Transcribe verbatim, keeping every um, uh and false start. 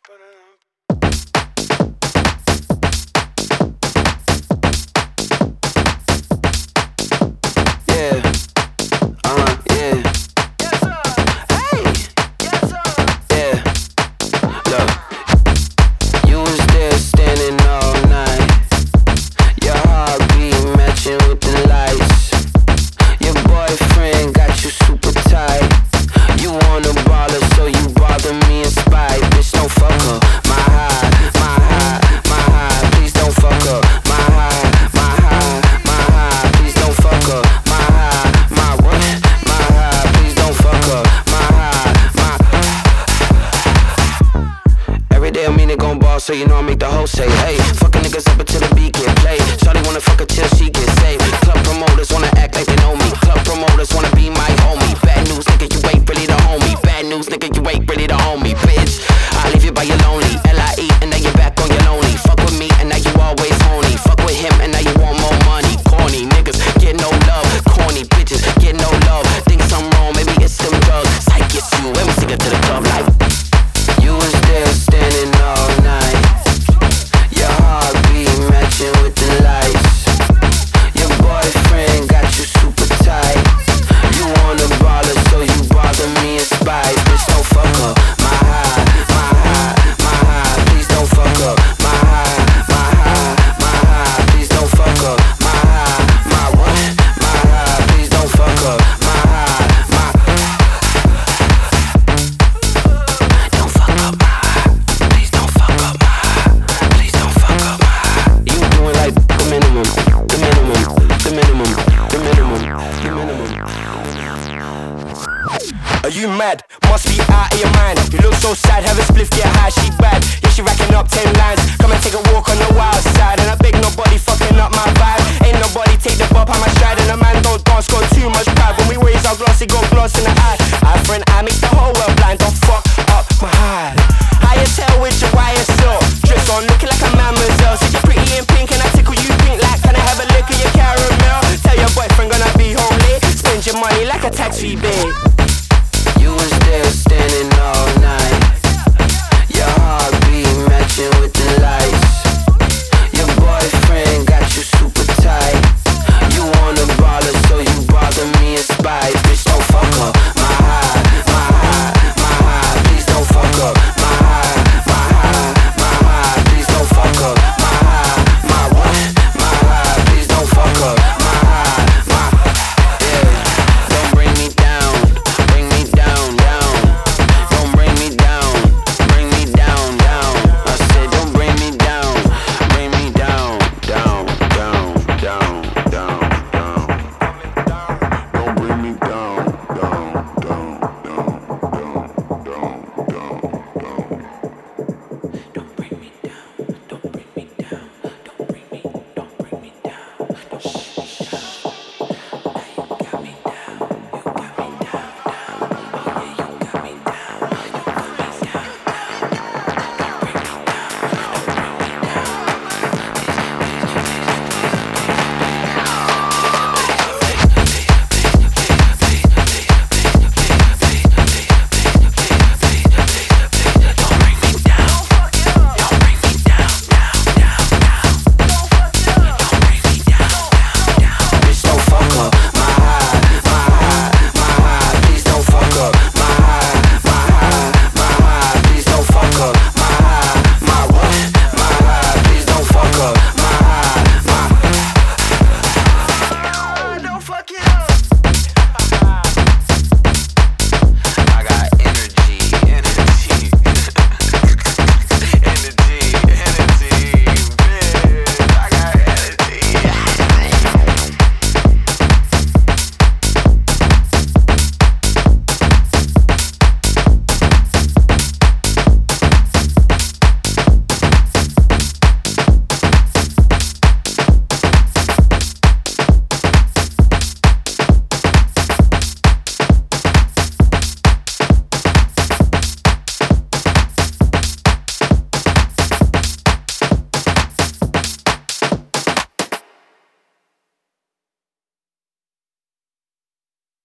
Yeah, uh, yeah. Yes, sir. Hey, Yes, sir. yeah. Look, you was there standing all night. Your heartbeat matching with the lights. Your boyfriend got you super tight. You wanna baller, so you bother me in spite. Bitch, don't fuck her. My high, my high, my high. Please don't fuck her. My high, my high, my high. Please don't fuck her. My high, my what? My high. Please don't fuck her. My high, my. Every day I mean it gon' ball, so you know I make the hoe say, hey. Fucking niggas up until the beat get played. Shawty wanna fuck her till she get saved. Club promoters wanna act like they know me. Club promoters wanna be my homie. Bad news, nigga, you ain't really the homie. Bad news, nigga, you ain't really the homie, bitch. I leave you by your lonely. L I E, and now you're back on your lonely. Fuck with me, and now you always horny. Fuck with him, and now you want more money. Corny niggas get no love. Corny bitches get no love. Think something wrong, maybe it's some drugs. Psych, it's you, and we sing it to the club like. You was there standing all night. Your heartbeat matching with the lights. Your boyfriend got you super tight. You wanna baller, so you bother me in spite. Bitch, don't fuck her. My high, my high, my high. Please don't fuck her. My high, my high, my high. Please don't fuck her. My high, my what? My high. Please don't fuck her. My high, my. Don't fuck up my high. Please don't fuck up my high. Please don't fuck up my high. You doing like the minimum, the minimum, the minimum, the minimum, the minimum. Are you mad? Must be out of your mind. You look so sad, have a spliff, get high, she bad. Yeah, she racking up ten lines. Come and take a walk on the wild side. And I beg nobody fucking up my vibe. Ain't nobody take the bop on my stride. And a man don't dance, got too much pride. When we raise our glass, it got gloss in the eye.